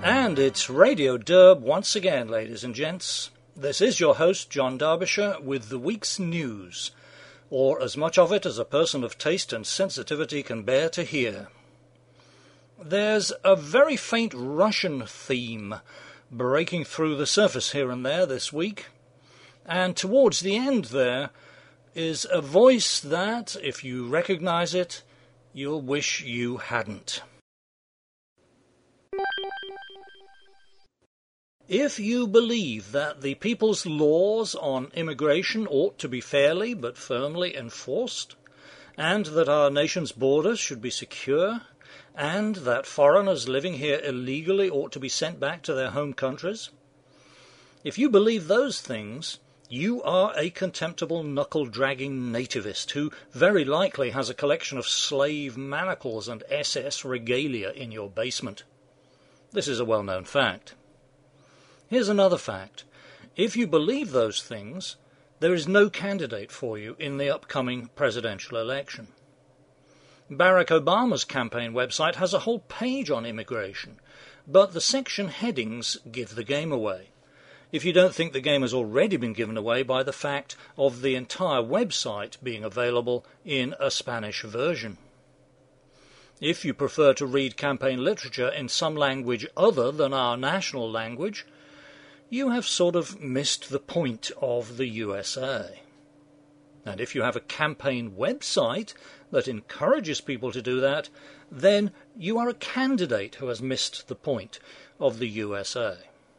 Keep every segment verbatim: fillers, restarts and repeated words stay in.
And it's Radio Derb once again, ladies and gents. This is your host, John Derbyshire, with the week's news, or as much of it as a person of taste and sensitivity can bear to hear. There's a very faint Russian theme breaking through the surface here and there this week, and towards the end there is a voice that, if you recognize it, you'll wish you hadn't. If you believe that the people's laws on immigration ought to be fairly but firmly enforced, and that our nation's borders should be secure, and that foreigners living here illegally ought to be sent back to their home countries, if you believe those things, you are a contemptible knuckle-dragging nativist who very likely has a collection of slave manacles and S S regalia in your basement. This is a well-known fact. Here's another fact. If you believe those things, there is no candidate for you in the upcoming presidential election. Barack Obama's campaign website has a whole page on immigration, but the section headings give the game away. If you don't think the game has already been given away by the fact of the entire website being available in a Spanish version. If you prefer to read campaign literature in some language other than our national language, you have sort of missed the point of the U S A. And if you have a campaign website that encourages people to do that, then you are a candidate who has missed the point of the U S A.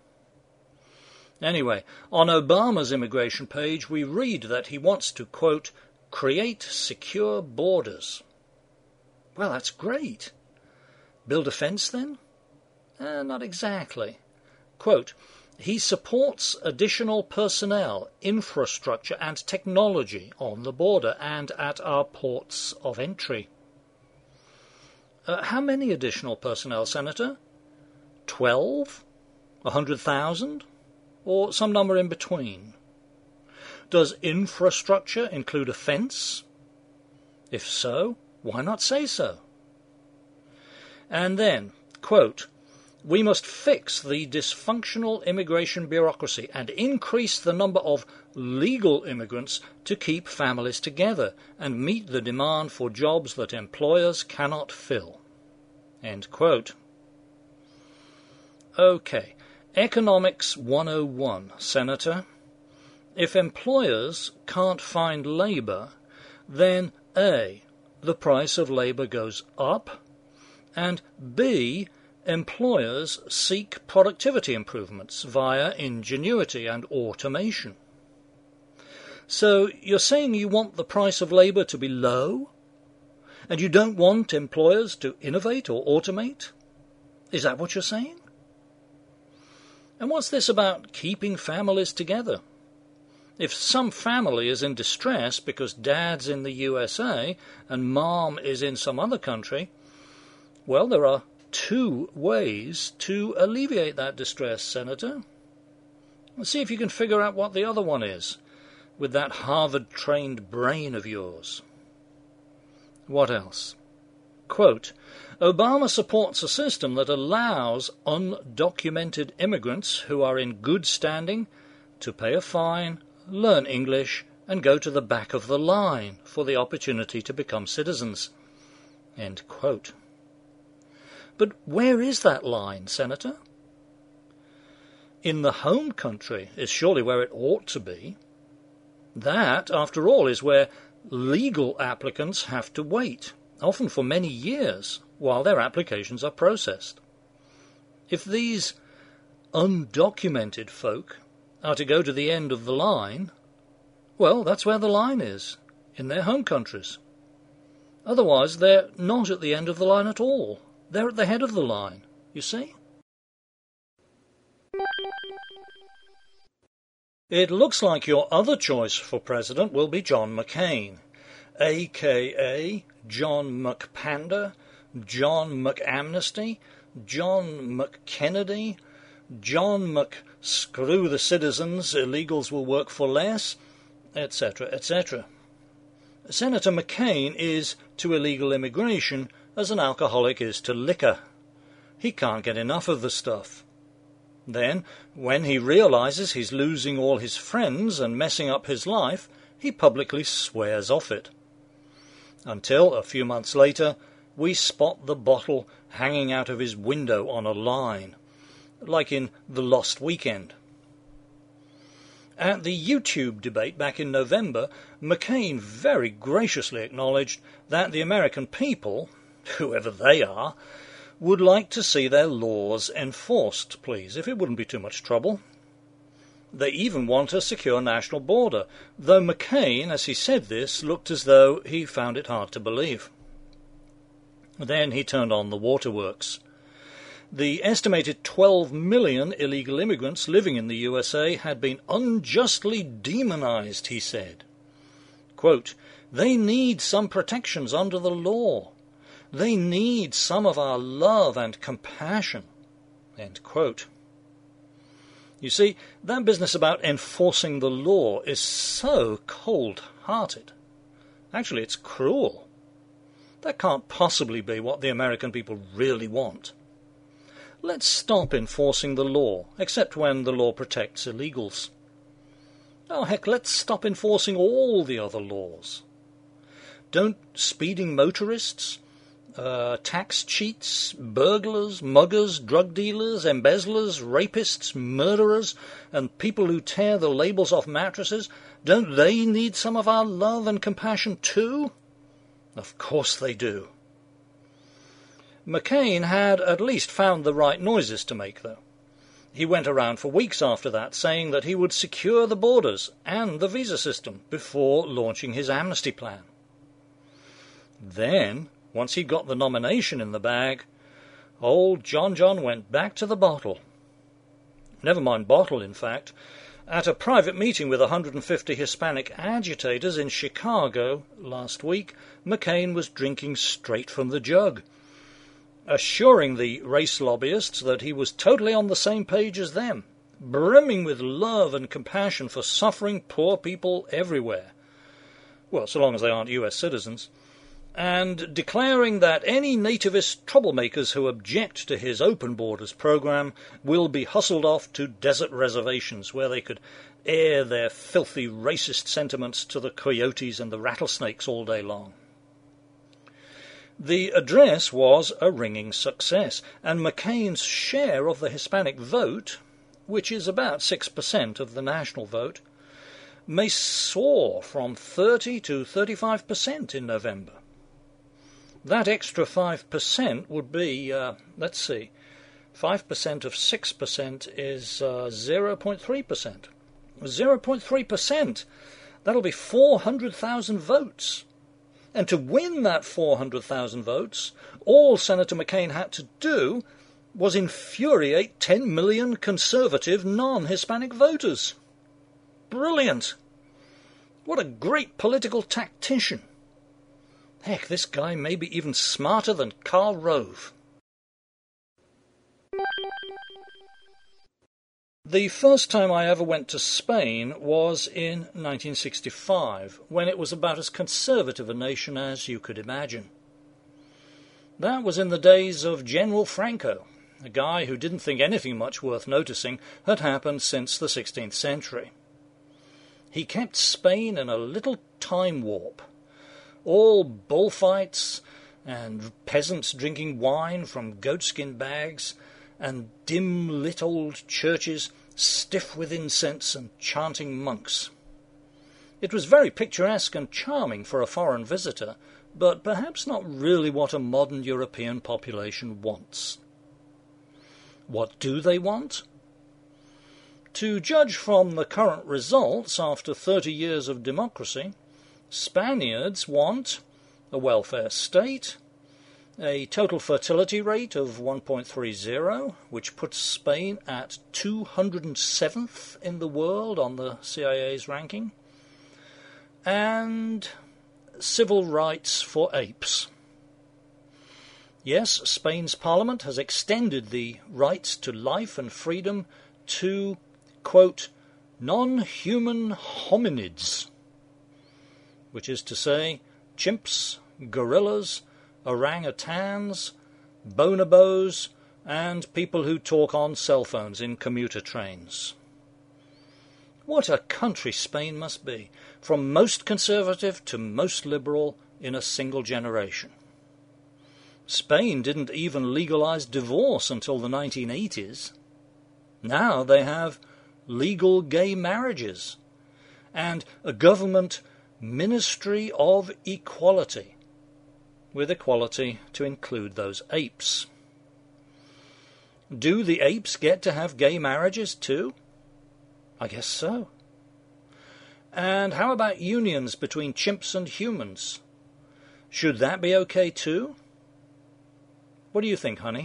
Anyway, on Obama's immigration page, we read that he wants to, quote, create secure borders. Well, that's great. Build a fence, then? Uh, not exactly. Quote, he supports additional personnel, infrastructure and technology on the border and at our ports of entry. Uh, how many additional personnel, Senator? Twelve? A hundred thousand? Or some number in between? Does infrastructure include a fence? If so, why not say so? And then, quote, we must fix the dysfunctional immigration bureaucracy and increase the number of legal immigrants to keep families together and meet the demand for jobs that employers cannot fill. End quote. Okay, Economics one oh one, Senator. If employers can't find labour, then A, the price of labour goes up, and B, employers seek productivity improvements via ingenuity and automation. So you're saying you want the price of labour to be low? And you don't want employers to innovate or automate? Is that what you're saying? And what's this about keeping families together? If some family is in distress because dad's in the U S A and mom is in some other country, well, there are two ways to alleviate that distress, Senator. Let's see if you can figure out what the other one is, with that Harvard-trained brain of yours. What else? Quote, Obama supports a system that allows undocumented immigrants who are in good standing to pay a fine, learn English, and go to the back of the line for the opportunity to become citizens. End quote. But where is that line, Senator? In the home country is surely where it ought to be. That, after all, is where legal applicants have to wait, often for many years, while their applications are processed. If these undocumented folk are to go to the end of the line, well, that's where the line is, in their home countries. Otherwise, they're not at the end of the line at all. They're at the head of the line, you see? It looks like your other choice for president will be John McCain, a k a. John McPander, John McAmnesty, John McKennedy, John McScrew the citizens, illegals will work for less, et cetera, et cetera. Senator McCain is to illegal immigration as an alcoholic is to liquor. He can't get enough of the stuff. Then, when he realizes he's losing all his friends and messing up his life, he publicly swears off it. Until, a few months later, we spot the bottle hanging out of his window on a line, like in The Lost Weekend. At the YouTube debate back in November, McCain very graciously acknowledged that the American people, whoever they are, would like to see their laws enforced, please, if it wouldn't be too much trouble. They even want a secure national border, though McCain, as he said this, looked as though he found it hard to believe. Then he turned on the waterworks. The estimated twelve million illegal immigrants living in the U S A had been unjustly demonized, he said. Quote, "They need some protections under the law. They need some of our love and compassion." End quote. You see, that business about enforcing the law is so cold-hearted. Actually, it's cruel. That can't possibly be what the American people really want. Let's stop enforcing the law, except when the law protects illegals. Oh, heck, let's stop enforcing all the other laws. Don't speeding motorists, uh, tax cheats, burglars, muggers, drug dealers, embezzlers, rapists, murderers, and people who tear the labels off mattresses, don't they need some of our love and compassion too? Of course they do. McCain had at least found the right noises to make, though. He went around for weeks after that saying that he would secure the borders and the visa system before launching his amnesty plan. Then, once he got the nomination in the bag, old John John went back to the bottle. Never mind bottle, in fact. At a private meeting with one hundred fifty Hispanic agitators in Chicago last week, McCain was drinking straight from the jug, assuring the race lobbyists that he was totally on the same page as them, brimming with love and compassion for suffering poor people everywhere. Well, so long as they aren't U S citizens. And declaring that any nativist troublemakers who object to his open borders program will be hustled off to desert reservations where they could air their filthy racist sentiments to the coyotes and the rattlesnakes all day long. The address was a ringing success, and McCain's share of the Hispanic vote, which is about six percent of the national vote, may soar from thirty to thirty-five percent in November. That extra five percent would be, uh, let's see, five percent of six percent is uh, zero point three percent. zero point three percent! That'll be four hundred thousand votes. And to win that four hundred thousand votes, all Senator McCain had to do was infuriate ten million conservative non-Hispanic voters. Brilliant! What a great political tactician! Heck, this guy may be even smarter than Karl Rove. The first time I ever went to Spain was in nineteen sixty-five, when it was about as conservative a nation as you could imagine. That was in the days of General Franco, a guy who didn't think anything much worth noticing had happened since the sixteenth century. He kept Spain in a little time warp. All bullfights and peasants drinking wine from goatskin bags and dim-lit old churches stiff with incense and chanting monks. It was very picturesque and charming for a foreign visitor, but perhaps not really what a modern European population wants. What do they want? To judge from the current results after thirty years of democracy, Spaniards want a welfare state, a total fertility rate of one point three zero, which puts Spain at two hundred seventh in the world on the C I A's ranking, and civil rights for apes. Yes, Spain's parliament has extended the rights to life and freedom to, quote, non-human hominids, which is to say chimps, gorillas, orangutans, bonobos, and people who talk on cell phones in commuter trains. What a country Spain must be, from most conservative to most liberal in a single generation. Spain didn't even legalize divorce until the nineteen eighties. Now they have legal gay marriages and a government Ministry of Equality, with equality to include those apes. Do the apes get to have gay marriages too? I guess so. And how about unions between chimps and humans? Should that be okay too? What do you think, honey?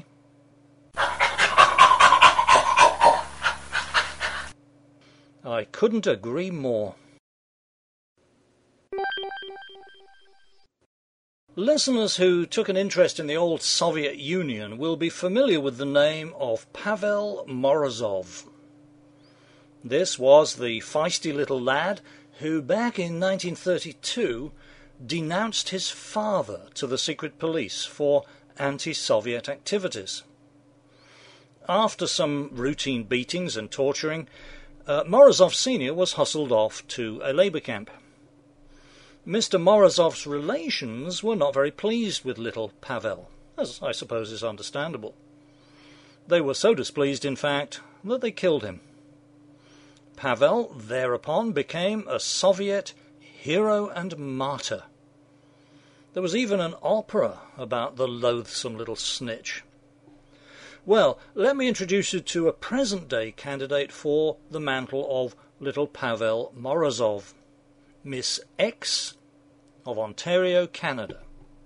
I couldn't agree more. Listeners who took an interest in the old Soviet Union will be familiar with the name of Pavel Morozov. This was the feisty little lad who, back in nineteen thirty-two, denounced his father to the secret police for anti-Soviet activities. After some routine beatings and torturing, uh, Morozov Senior was hustled off to a labour camp. Mister Morozov's relations were not very pleased with little Pavel, as I suppose is understandable. They were so displeased, in fact, that they killed him. Pavel thereupon became a Soviet hero and martyr. There was even an opera about the loathsome little snitch. Well, let me introduce you to a present-day candidate for the mantle of little Pavel Morozov, Miss X of Ontario, Canada.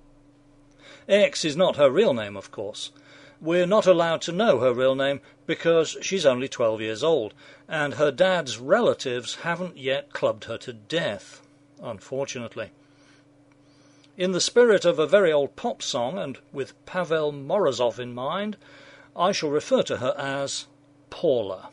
X is not her real name, of course. We're not allowed to know her real name because she's only twelve years old, and her dad's relatives haven't yet clubbed her to death, unfortunately. In the spirit of a very old pop song, and with Pavel Morozov in mind, I shall refer to her as Paula.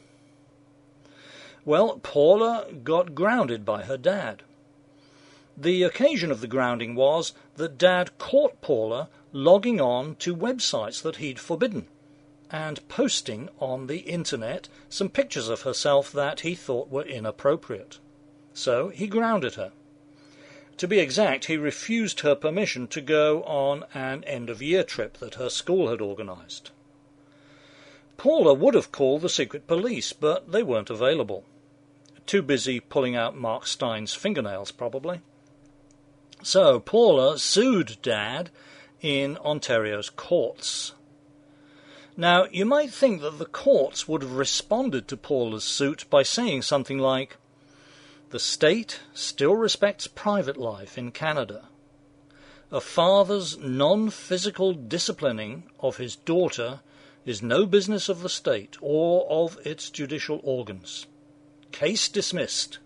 Well, Paula got grounded by her dad. The occasion of the grounding was that Dad caught Paula logging on to websites that he'd forbidden and posting on the internet some pictures of herself that he thought were inappropriate. So he grounded her. To be exact, he refused her permission to go on an end-of-year trip that her school had organised. Paula would have called the secret police, but they weren't available. Too busy pulling out Mark Stein's fingernails, probably. So Paula sued Dad in Ontario's courts. Now, you might think that the courts would have responded to Paula's suit by saying something like, "The state still respects private life in Canada. A father's non-physical disciplining of his daughter is no business of the state or of its judicial organs. Case dismissed."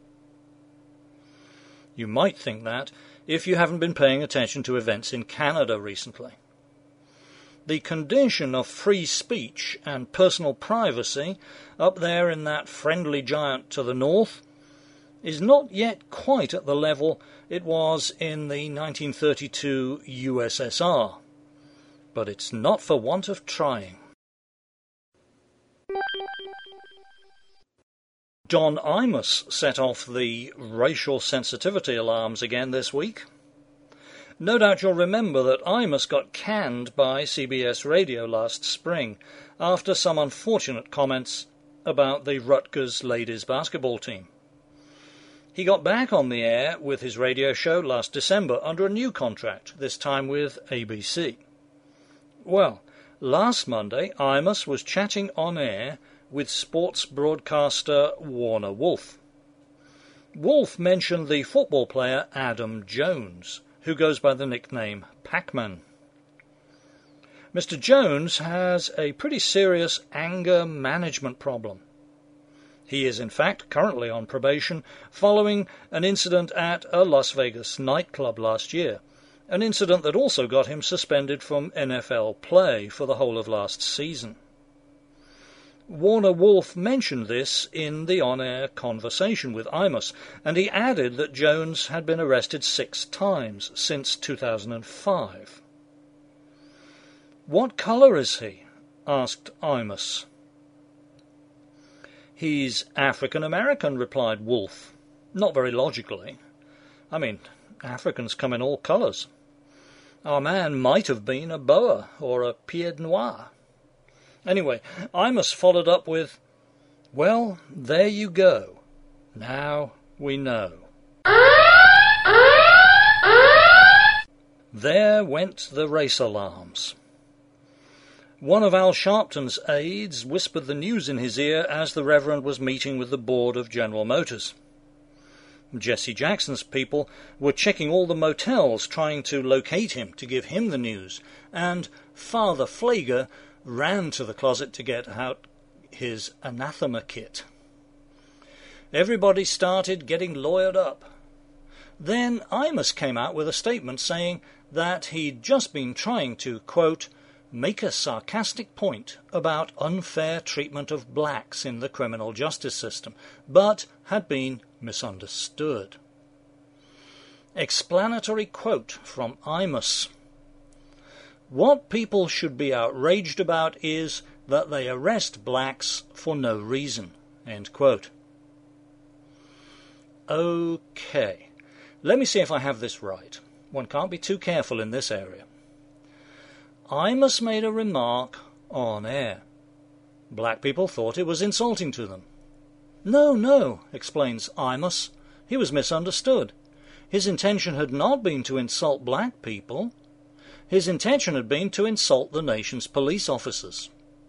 You might think that if you haven't been paying attention to events in Canada recently. The condition of free speech and personal privacy up there in that friendly giant to the north is not yet quite at the level it was in the nineteen thirty-two U S S R, but it's not for want of trying. Don Imus set off the racial sensitivity alarms again this week. No doubt you'll remember that Imus got canned by C B S Radio last spring after some unfortunate comments about the Rutgers ladies basketball team. He got back on the air with his radio show last December under a new contract, this time with A B C. Well, last Monday, Imus was chatting on air with sports broadcaster Warner Wolf. Wolf mentioned the football player Adam Jones, who goes by the nickname Pac-Man. Mister Jones has a pretty serious anger management problem. He is in fact currently on probation following an incident at a Las Vegas nightclub last year, an incident that also got him suspended from N F L play for the whole of last season. Warner Wolf mentioned this in the on-air conversation with Imus, and he added that Jones had been arrested six times since two thousand five. What colour is he? asked Imus. He's African American, replied Wolfe, not very logically. I mean, Africans come in all colours. Our man might have been a Boer or a Pied Noir. Anyway, Imus followed up with, well, there you go. Now we know. There went the race alarms. One of Al Sharpton's aides whispered the news in his ear as the Reverend was meeting with the board of General Motors. Jesse Jackson's people were checking all the motels trying to locate him to give him the news, and Father Pfleger ran to the closet to get out his anathema kit. Everybody started getting lawyered up. Then Imus came out with a statement saying that he'd just been trying to, quote, make a sarcastic point about unfair treatment of blacks in the criminal justice system, but had been misunderstood. Explanatory quote from Imus. What people should be outraged about is that they arrest blacks for no reason. End quote. Okay, let me see if I have this right. One can't be too careful in this area. Imus made a remark on air. Black people thought it was insulting to them. No, no, explains Imus. He was misunderstood. His intention had not been to insult black people. His intention had been to insult the nation's police officers.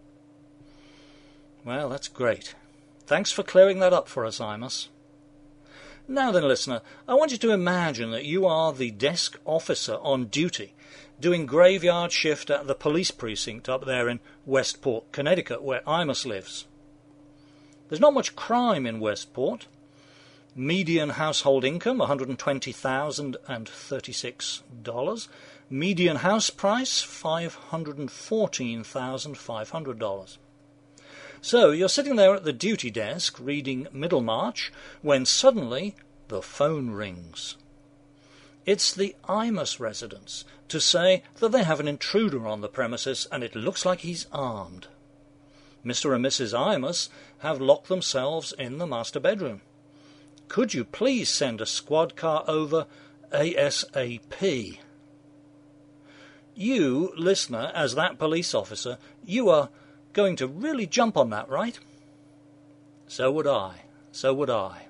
Well, that's great. Thanks for clearing that up for us, Imus. Now then, listener, I want you to imagine that you are the desk officer on duty, doing graveyard shift at the police precinct up there in Westport, Connecticut, where Imus lives. There's not much crime in Westport. Median household income, one hundred twenty thousand thirty-six dollars. Median house price, five hundred fourteen thousand five hundred dollars. So you're sitting there at the duty desk reading Middlemarch when suddenly the phone rings. It's the Imus residents to say that they have an intruder on the premises and it looks like he's armed. Mister and Missus Imus have locked themselves in the master bedroom. Could you please send a squad car over ASAP? You, listener, as that police officer, you are going to really jump on that, right? So would I. So would I.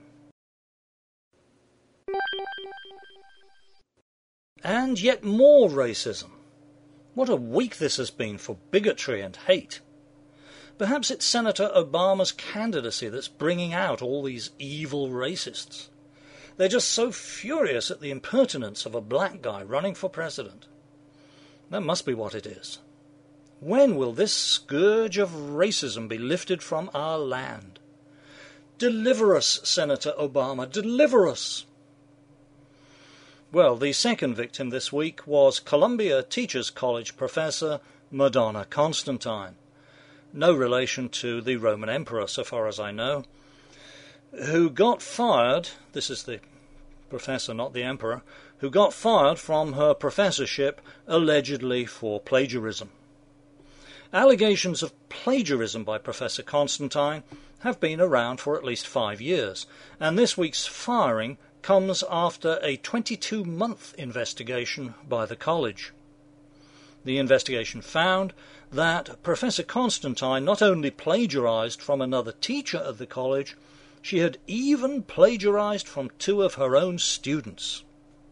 And yet more racism. What a week this has been for bigotry and hate. Perhaps it's Senator Obama's candidacy that's bringing out all these evil racists. They're just so furious at the impertinence of a black guy running for president. That must be what it is. When will this scourge of racism be lifted from our land? Deliver us, Senator Obama, deliver us! Well, the second victim this week was Columbia Teachers College professor Madonna Constantine, no relation to the Roman Emperor, so far as I know, who got fired, this is the professor, not the emperor, who got fired from her professorship allegedly for plagiarism. Allegations of plagiarism by Professor Constantine have been around for at least five years, and this week's firing comes after a twenty-two month investigation by the college. The investigation found that Professor Constantine not only plagiarized from another teacher at the college, she had even plagiarized from two of her own students.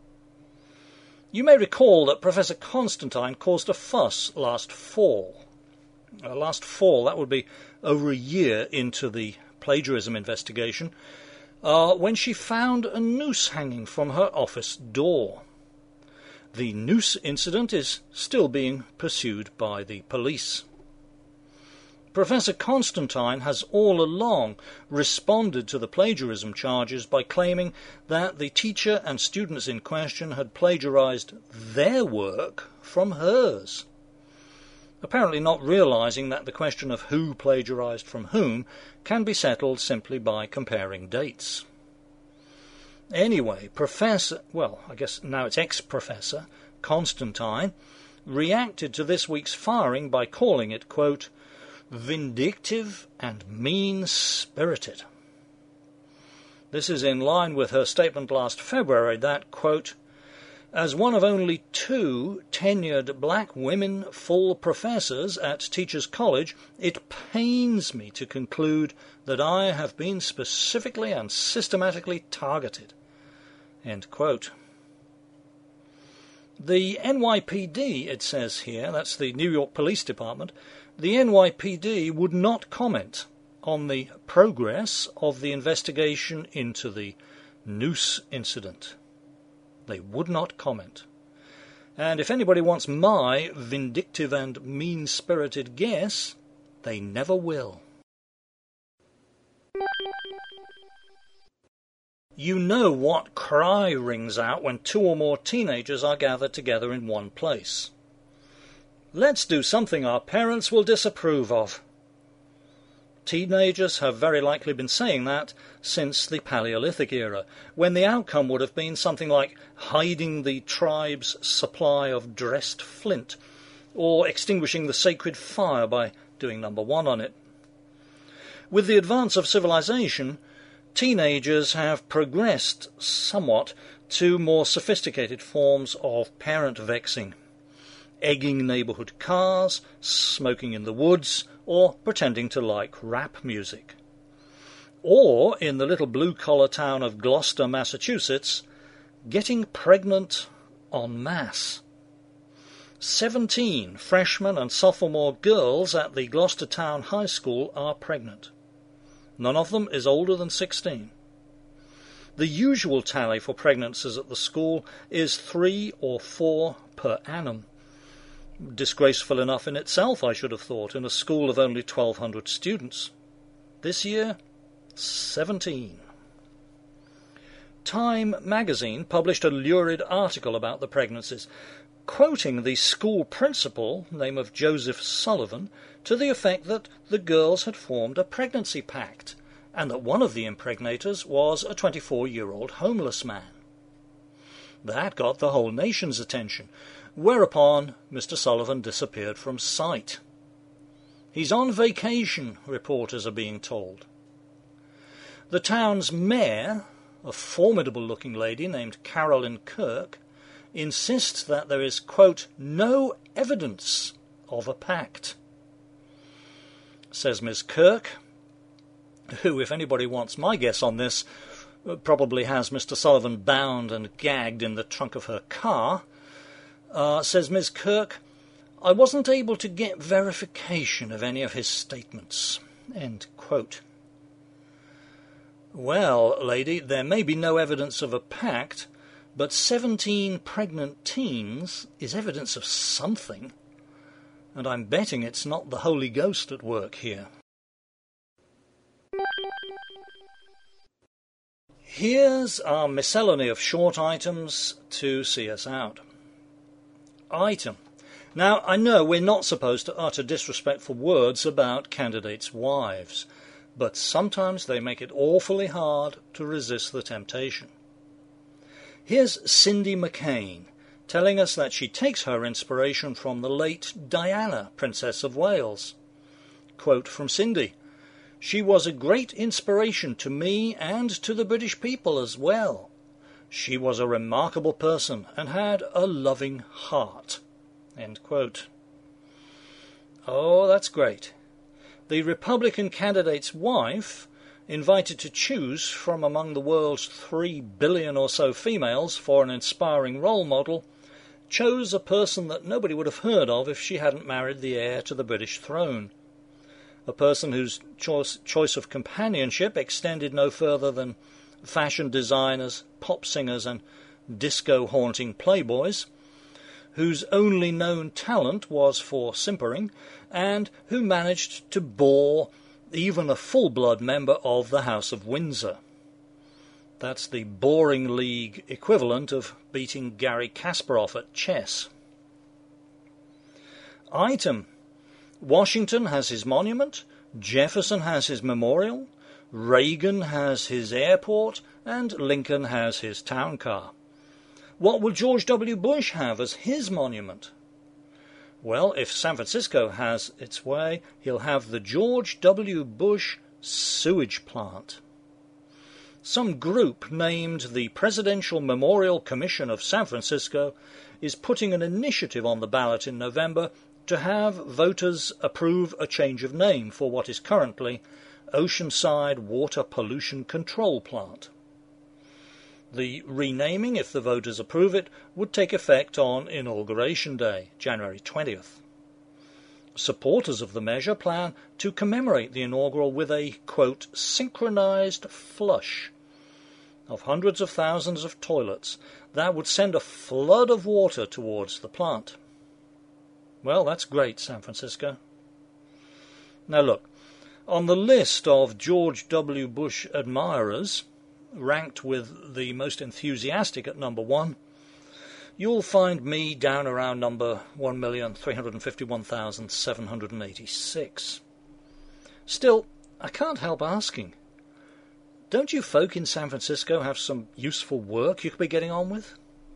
You may recall that Professor Constantine caused a fuss last fall. Uh, last fall, that would be over a year into the plagiarism investigation, uh, when she found a noose hanging from her office door. The noose incident is still being pursued by the police. Professor Constantine has all along responded to the plagiarism charges by claiming that the teacher and students in question had plagiarized their work from hers, apparently not realizing that the question of who plagiarized from whom can be settled simply by comparing dates. Anyway, Professor, well, I guess now it's ex-Professor Constantine, reacted to this week's firing by calling it, quote, vindictive and mean-spirited. This is in line with her statement last February that, quote, as one of only two tenured black women full professors at Teachers College, it pains me to conclude that I have been specifically and systematically targeted. End quote. The N Y P D, it says here, that's the New York Police Department, the N Y P D would not comment on the progress of the investigation into the noose incident. They would not comment. And if anybody wants my vindictive and mean-spirited guess, they never will. You know what cry rings out when two or more teenagers are gathered together in one place. Let's do something our parents will disapprove of. Teenagers have very likely been saying that since the Paleolithic era, when the outcome would have been something like hiding the tribe's supply of dressed flint, or extinguishing the sacred fire by doing number one on it. With the advance of civilization, teenagers have progressed somewhat to more sophisticated forms of parent vexing, egging neighbourhood cars, smoking in the woods, or pretending to like rap music. Or, in the little blue-collar town of Gloucester, Massachusetts, getting pregnant en masse. Seventeen freshman and sophomore girls at the Gloucester Town High School are pregnant. None of them is older than sixteen. The usual tally for pregnancies at the school is three or four per annum. Disgraceful enough in itself, I should have thought, in a school of only twelve hundred students. This year, seventeen. Time magazine published a lurid article about the pregnancies, quoting the school principal, name of Joseph Sullivan, to the effect that the girls had formed a pregnancy pact, and that one of the impregnators was a twenty-four-year-old homeless man. That got the whole nation's attention, whereupon Mister Sullivan disappeared from sight. He's on vacation, reporters are being told. The town's mayor, a formidable-looking lady named Carolyn Kirk, insists that there is, quote, no evidence of a pact. Says Miss Kirk, who, if anybody wants my guess on this, probably has Mister Sullivan bound and gagged in the trunk of her car, uh, says Miss Kirk, I wasn't able to get verification of any of his statements. End quote. Well, lady, there may be no evidence of a pact, but seventeen pregnant teens is evidence of something, and I'm betting it's not the Holy Ghost at work here. Here's our miscellany of short items to see us out. Item. Now, I know we're not supposed to utter disrespectful words about candidates' wives, but sometimes they make it awfully hard to resist the temptation. Here's Cindy McCain telling us that she takes her inspiration from the late Diana, Princess of Wales. Quote from Cindy, she was a great inspiration to me and to the British people as well. She was a remarkable person and had a loving heart. End quote. Oh, that's great. The Republican candidate's wife, invited to choose from among the world's three billion or so females for an inspiring role model, chose a person that nobody would have heard of if she hadn't married the heir to the British throne. A person whose choice, choice of companionship extended no further than fashion designers, pop singers, and disco-haunting playboys, whose only known talent was for simpering, and who managed to bore even a full-blood member of the House of Windsor. That's the boring league equivalent of beating Garry Kasparov at chess. Item. Washington has his monument, Jefferson has his memorial, Reagan has his airport, and Lincoln has his town car. What will George W. Bush have as his monument? Well, if San Francisco has its way, he'll have the George W. Bush sewage plant. Some group named the Presidential Memorial Commission of San Francisco is putting an initiative on the ballot in November to have voters approve a change of name for what is currently Oceanside Water Pollution Control Plant. The renaming, if the voters approve it, would take effect on Inauguration Day, January twentieth. Supporters of the measure plan to commemorate the inaugural with a, quote, synchronized flush of hundreds of thousands of toilets that would send a flood of water towards the plant. Well, that's great, San Francisco. Now look, on the list of George W. Bush admirers, ranked with the most enthusiastic at number one, you'll find me down around number one million three hundred fifty-one thousand seven hundred eighty-six. Still, I can't help asking, don't you folk in San Francisco have some useful work you could be getting on with?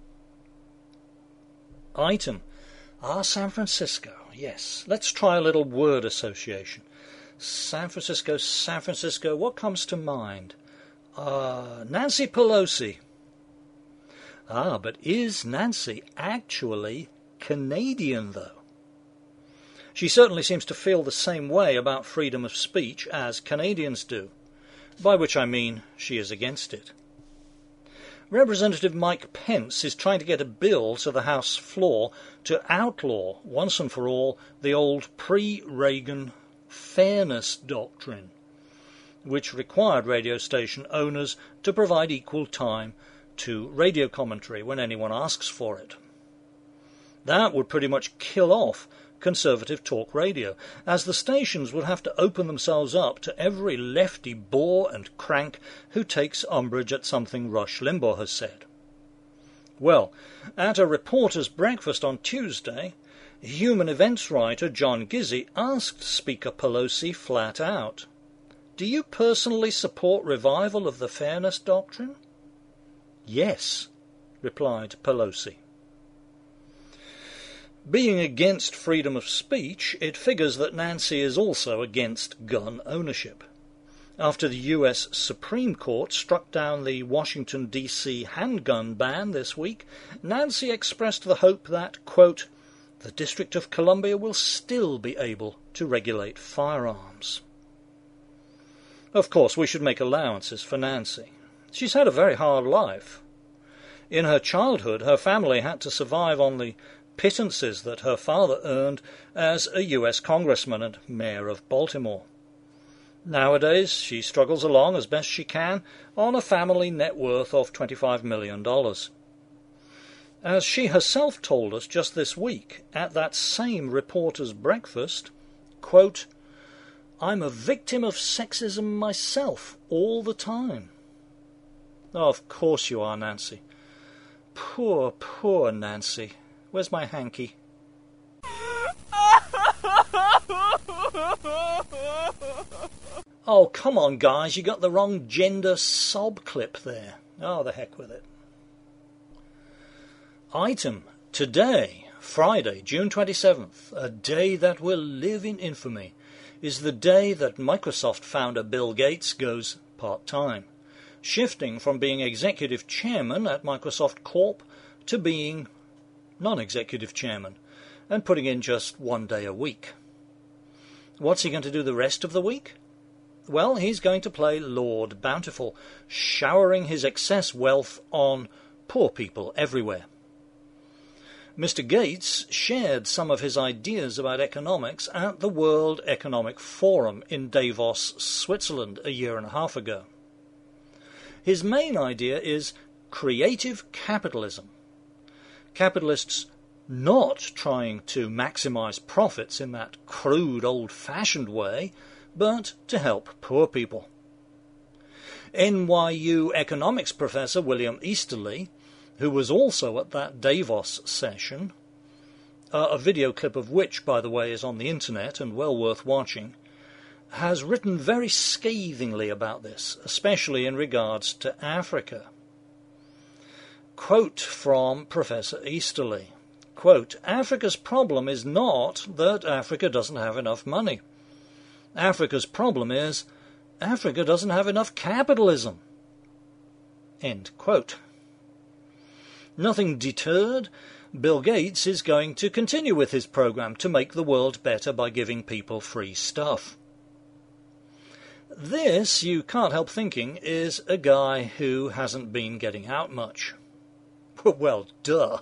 Item. Ah, San Francisco, yes. Let's try a little word association. San Francisco, San Francisco, what comes to mind? Uh, Nancy Pelosi. Ah, but is Nancy actually Canadian, though? She certainly seems to feel the same way about freedom of speech as Canadians do, by which I mean she is against it. Representative Mike Pence is trying to get a bill to the House floor to outlaw, once and for all, the old pre-Reagan fairness doctrine, which required radio station owners to provide equal time to radio commentary when anyone asks for it. That would pretty much kill off conservative talk radio, as the stations would have to open themselves up to every lefty bore and crank who takes umbrage at something Rush Limbaugh has said. Well, at a reporter's breakfast on Tuesday, human events writer John Gizzi asked Speaker Pelosi flat out, "Do you personally support revival of the fairness doctrine?" "Yes," replied Pelosi. Being against freedom of speech, it figures that Nancy is also against gun ownership. After the U S Supreme Court struck down the Washington, D C handgun ban this week, Nancy expressed the hope that, quote, the District of Columbia will still be able to regulate firearms. Of course, we should make allowances for Nancy. She's had a very hard life. In her childhood, her family had to survive on the pittances that her father earned as a U S congressman and mayor of Baltimore. Nowadays, she struggles along as best she can on a family net worth of twenty-five million dollars. As she herself told us just this week at that same reporter's breakfast, quote, "I'm a victim of sexism myself all the time." Oh, of course you are, Nancy. Poor, poor Nancy. Where's my hanky? Oh, come on, guys. You got the wrong gender sob clip there. Oh, the heck with it. Item. Today, Friday, June twenty-seventh, a day that will live in infamy, is the day that Microsoft founder Bill Gates goes part-time, shifting from being executive chairman at Microsoft Corp to being non-executive chairman, and putting in just one day a week. What's he going to do the rest of the week? Well, he's going to play Lord Bountiful, showering his excess wealth on poor people everywhere. Mister Gates shared some of his ideas about economics at the World Economic Forum in Davos, Switzerland, a year and a half ago. His main idea is creative capitalism. Capitalists not trying to maximize profits in that crude, old-fashioned way, but to help poor people. N Y U economics professor William Easterly, who was also at that Davos session, uh, a video clip of which, by the way, is on the internet and well worth watching, has written very scathingly about this, especially in regards to Africa. Quote from Professor Easterly, Quote, Africa's problem is not that Africa doesn't have enough money. Africa's problem is Africa doesn't have enough capitalism. End quote. Nothing deterred, Bill Gates is going to continue with his program to make the world better by giving people free stuff. This, you can't help thinking, is a guy who hasn't been getting out much. Well, duh.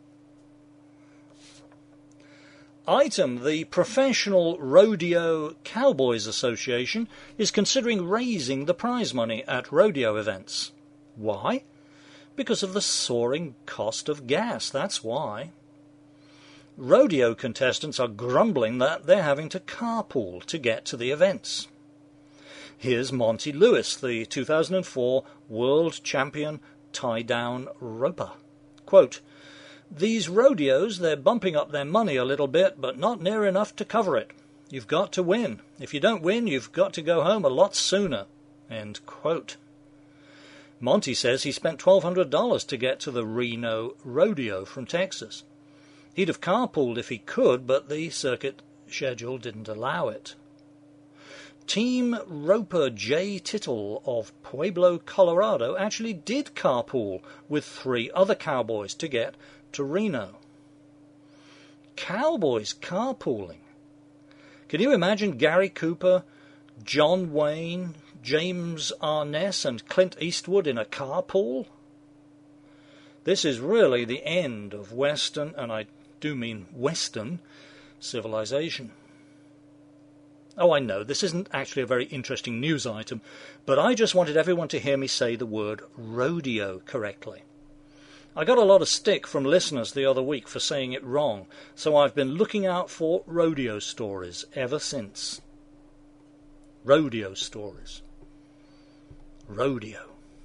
Item, the Professional Rodeo Cowboys Association is considering raising the prize money at rodeo events. Why? Because of the soaring cost of gas, that's why. Rodeo contestants are grumbling that they're having to carpool to get to the events. Here's Monty Lewis, the two thousand four world champion tie-down roper. Quote, These rodeos, they're bumping up their money a little bit, but not near enough to cover it. You've got to win. If you don't win, you've got to go home a lot sooner. End quote. Monty says he spent twelve hundred dollars to get to the Reno Rodeo from Texas. He'd have carpooled if he could, but the circuit schedule didn't allow it. Team roper Jay Tittle of Pueblo, Colorado actually did carpool with three other cowboys to get to Reno. Cowboys carpooling. Can you imagine Gary Cooper, John Wayne, James Arness and Clint Eastwood in a carpool? This is really the end of Western, and I do mean Western, civilization. Oh, I know, this isn't actually a very interesting news item, but I just wanted everyone to hear me say the word rodeo correctly. I got a lot of stick from listeners the other week for saying it wrong, so I've been looking out for rodeo stories ever since. Rodeo stories. Rodeo.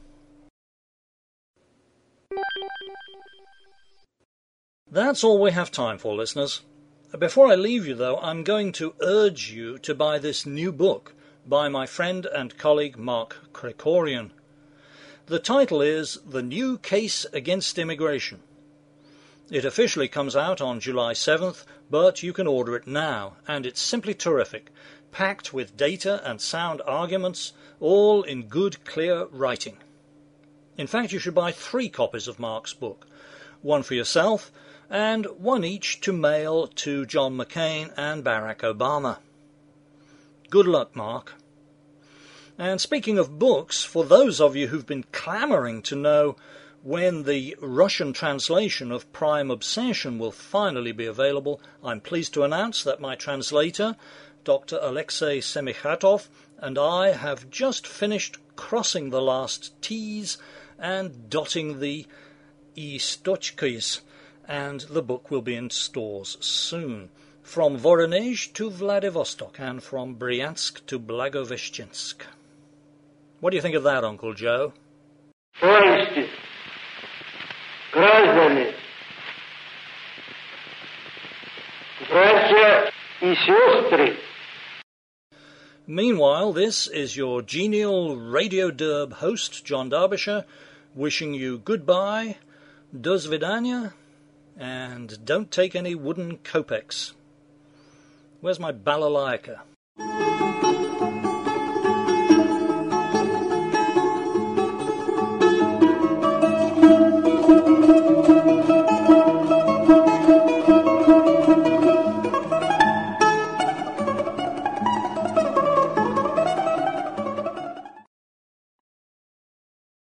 That's all we have time for, listeners. Before I leave you, though, I'm going to urge you to buy this new book by my friend and colleague Mark Krikorian. The title is The New Case Against Immigration. It officially comes out on July seventh, but you can order it now, and it's simply terrific, packed with data and sound arguments, all in good, clear writing. In fact, you should buy three copies of Mark's book, one for yourself, and one each to mail to John McCain and Barack Obama. Good luck, Mark. And speaking of books, for those of you who've been clamouring to know when the Russian translation of Prime Obsession will finally be available, I'm pleased to announce that my translator, Doctor Alexei Semikhatov, and I have just finished crossing the last T's and dotting the istochkis, and the book will be in stores soon, from Voronezh to Vladivostok and from Bryansk to Blagoveshchensk. What do you think of that, Uncle Joe? Товарищи, граждане, братья и сестры. Meanwhile, this is your genial Radio Derb host, John Derbyshire, wishing you goodbye, do svidaniya, and don't take any wooden kopecks. Where's my balalaika?